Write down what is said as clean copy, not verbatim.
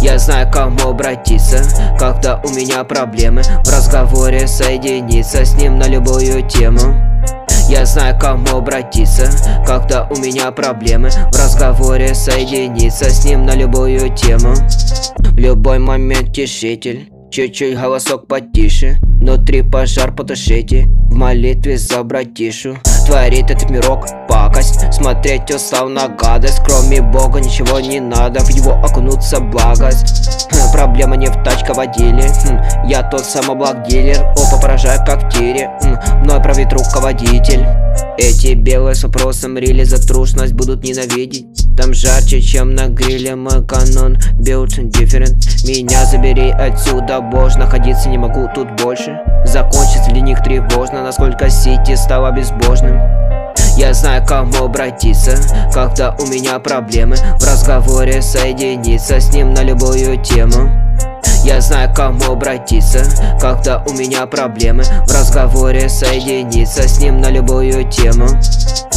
Я знаю, к кому обратиться, когда у меня проблемы. В разговоре соединиться с ним на любую тему. Я знаю, к кому обратиться, когда у меня проблемы. В разговоре соединиться с ним на любую тему. В любой момент тишитель, чуть-чуть голосок потише. Внутри пожар потушите, в молитве за братишу. Творит этот мирок пакость, смотреть устал на гадость. Кроме Бога ничего не надо, в его окунуться благость. Проблема не в тачководиле, я тот самый благ-дилер. Опа, поражаю как в тире, мной правит руководитель. Эти белые с вопросом рили за трушность будут ненавидеть. Там жарче, чем на гриле, мой канон built different. Меня забери отсюда, боже, находиться не могу тут больше. Закончится для них тревожно, насколько сити стало безбожным. Я знаю, к кому обратиться, когда у меня проблемы. В разговоре соединиться с ним на любую тему. Я знаю, к кому обратиться, когда у меня проблемы. В разговоре соединиться с ним на любую тему.